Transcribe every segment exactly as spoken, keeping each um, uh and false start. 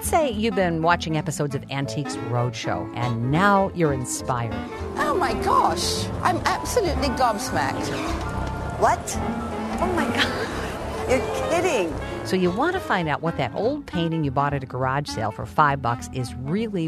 Let's say you've been watching episodes of Antiques Roadshow, and now you're inspired. Oh my gosh, I'm absolutely gobsmacked. What? Oh my God, you're kidding. So you want to find out what that old painting you bought at a garage sale for five bucks is really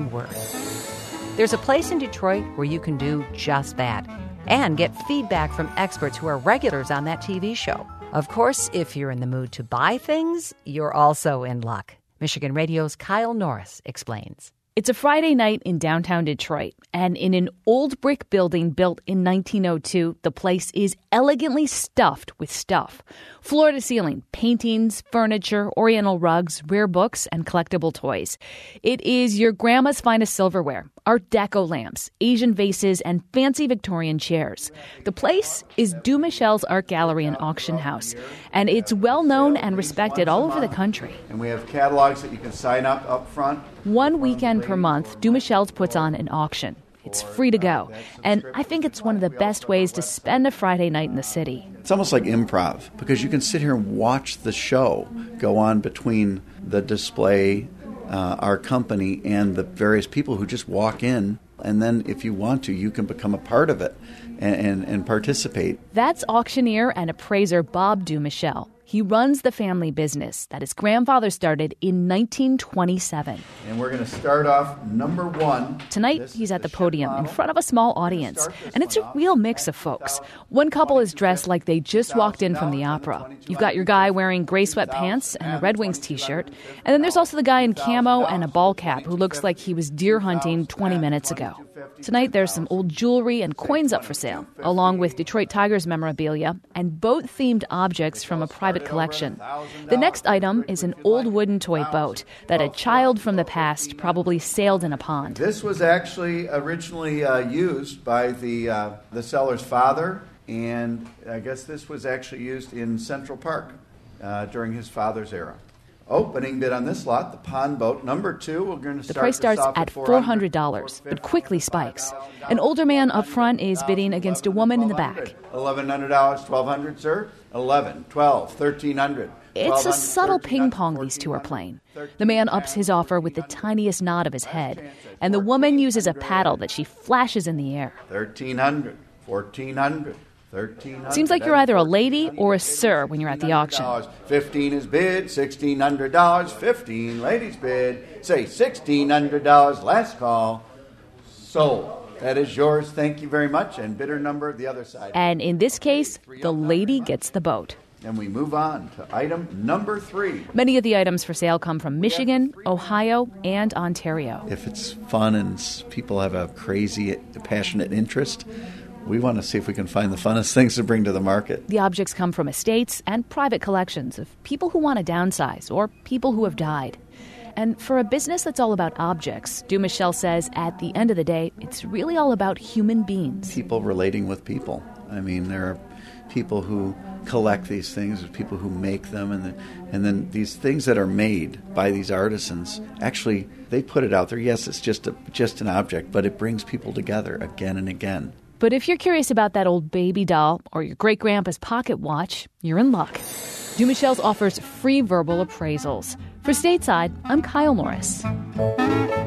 worth. There's a place in Detroit where you can do just that and get feedback from experts who are regulars on that T V show. Of course, if you're in the mood to buy things, you're also in luck. Michigan Radio's Kyle Norris explains. It's a Friday night in downtown Detroit, and in an old brick building built in nineteen oh two, the place is elegantly stuffed with stuff. Floor to ceiling, paintings, furniture, oriental rugs, rare books, and collectible toys. It is your grandma's finest silverware, Art Deco lamps, Asian vases, and fancy Victorian chairs. The place is Dumichele's Art Gallery and Auction House, and it's well known and respected all over the country. And we have catalogs that you can sign up up front. One weekend per month, Dumichele's puts on an auction. It's free to go, and I think it's one of the best ways to spend a Friday night in the city. It's almost like improv, because you can sit here and watch the show go on between the display, uh, our company, and the various people who just walk in. And then if you want to, you can become a part of it and, and, and participate. That's auctioneer and appraiser Bob Dumichele. He runs the family business that his grandfather started in nineteen twenty-seven. And we're going to start off number one. Tonight, this he's at the, the podium in front of a small audience, and it's a real mix of folks. One couple is dressed like they just walked in from the opera. You've got your guy wearing gray sweatpants and a Red Wings t-shirt, and then there's also the guy in camo and a ball cap who looks like he was deer hunting twenty minutes ago. Tonight, there's some old jewelry and coins up for sale, along with Detroit Tigers memorabilia and boat-themed objects from a private collection. The next item is an old wooden toy boat that a child from the past probably sailed in a pond. This was actually originally uh, used by the uh, the seller's father, and I guess this was actually used in Central Park uh, during his father's era. Opening bid on this lot, the pond boat number two. We're going to start the price starts at four hundred dollars, but quickly spikes. An older man up front is bidding against a woman in the back. eleven hundred dollars, twelve hundred dollars, sir. eleven, twelve, thirteen hundred dollars. It's a subtle ping pong these two are playing. The man ups his offer with the tiniest nod of his head, and the woman uses a paddle that she flashes in the air. thirteen hundred dollars, fourteen hundred dollars. Seems like you're either a lady or a sir when you're at the auction. fifteen is bid, sixteen hundred dollars, fifteen. Ladies bid, say sixteen hundred dollars, last call, sold. That is yours, thank you very much, and bidder number the other side. And in this case, the lady gets the boat. And we move on to item number three. Many of the items for sale come from Michigan, Ohio, and Ontario. If it's fun and people have a crazy, passionate interest, we want to see if we can find the funnest things to bring to the market. The objects come from estates and private collections of people who want to downsize or people who have died. And for a business that's all about objects, Dumichele says at the end of the day, it's really all about human beings. People relating with people. I mean, there are people who collect these things, there's people who make them, and then, and then these things that are made by these artisans, actually, they put it out there. Yes, it's just a, just an object, but it brings people together again and again. But if you're curious about that old baby doll or your great-grandpa's pocket watch, you're in luck. Dumichele's offers free verbal appraisals. For Stateside, I'm Kyle Norris.